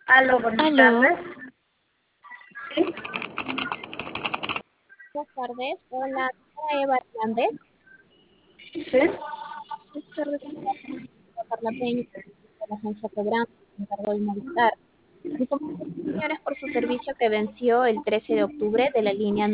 Aló, buenas Aló, tardes. Sí, buenas tardes. Hola, soy Eva Hernández. sí. Buenas tardes, Carla Peña, de la agencia Programa, me encargó de Movistar. Mi comunicación, señora, es por su servicio que venció el 13 de octubre de la línea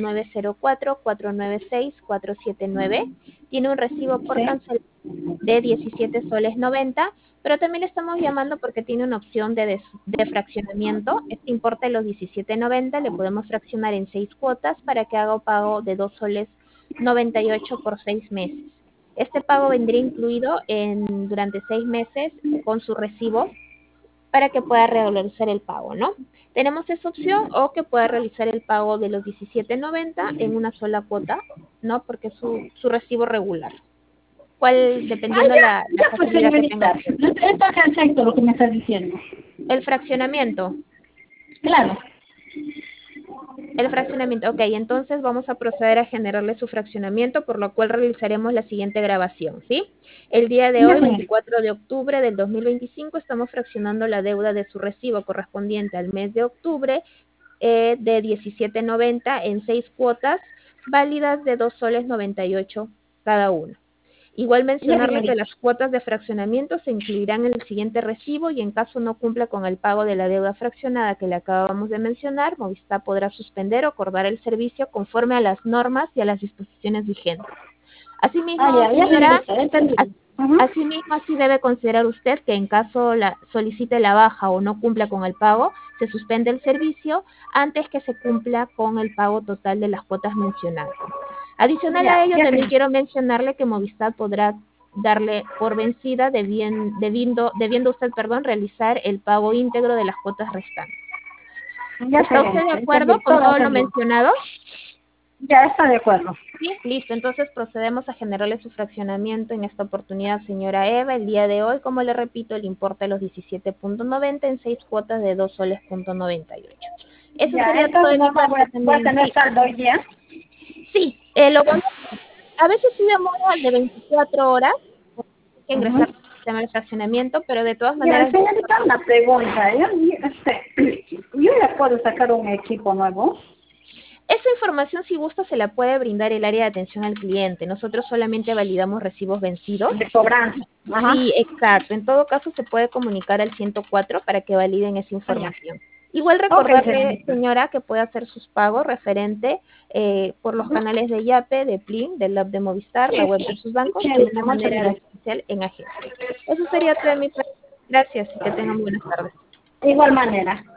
904-496-479. Tiene un recibo por Sí. cancelación de 17 soles 90, pero también le estamos llamando porque tiene una opción de fraccionamiento. Este importe de los 17.90 le podemos fraccionar en 6 cuotas para que haga un pago de 2 soles 98 por 6 meses. Este pago vendría incluido durante 6 meses con su recibo para que pueda realizar el pago, ¿no? Tenemos esa opción o que pueda realizar el pago de los 17.90 en una sola cuota, ¿no? Porque es su recibo regular. ¿Cuál, Ah, dependiendo la ya, pues facilidad que tenga señorita. usted? Está perfecto lo que me está diciendo. El fraccionamiento. Claro. El fraccionamiento, ok, entonces vamos a proceder a generarle su fraccionamiento, por lo cual realizaremos la siguiente grabación, ¿sí? El día de Ya, hoy, señorita. 24 de octubre del 2025, estamos fraccionando la deuda de su recibo correspondiente al mes de octubre de 17.90 en 6 cuotas válidas de 2 soles 98 cada una. Igual Ya, mencionarle que señorita. las cuotas de fraccionamiento se incluirán en el siguiente recibo y en caso no cumpla con el pago de la deuda fraccionada que le acabamos de mencionar, Movistar podrá suspender o acordar el servicio conforme a las normas y a las disposiciones vigentes. Ah, Asimismo, ya, señora, señorita. Entendido. as- Ajá. asimismo así debe considerar usted que en caso solicite la baja o no cumpla con el pago, se suspende el servicio antes que se cumpla con el pago total de las cuotas mencionadas. Adicional a Ya, ello, ya, también señorita. quiero mencionarle que Movistar podrá darle por vencida debiendo usted, perdón, realizar el pago íntegro de las cuotas restantes. Ya, ¿Está usted de señorita. acuerdo Entendido. con Todo todo lo entendido. mencionado? Ya está de acuerdo. Sí, listo. Entonces procedemos a generarle su fraccionamiento en esta oportunidad, señora Eva. El día de hoy, como le repito, el importe de los 17.90 en 6 cuotas de 2 soles punto 98. Eso Ya, sería todo entonces de mi normal parte voy a también. tener Sí, saldo hoy día. sí, a veces sí demora de 24 horas, porque hay que ingresar Ujú. al sistema de fraccionamiento, pero de todas Ya, maneras, señorita, una pregunta. Yo ya puedo sacar un equipo nuevo. esa información, si gusta, se la puede brindar el área de atención al cliente. Nosotros solamente validamos recibos vencidos. De cobranza. Ajá. Sí, exacto. En todo caso, se puede comunicar al 104 para que validen esa Ah, ya. información. Igual Ok, recordarle, señorita. señora, que puede hacer sus pagos referente por los Ujú. canales de Yape, de Plin, del app de Movistar, la Sí, web de sí. sus bancos o de Chévere, una muchas manera gracias. presencial en agencia. Eso sería todo de mi parte. Gracias y que tengan buenas tardes. De igual manera.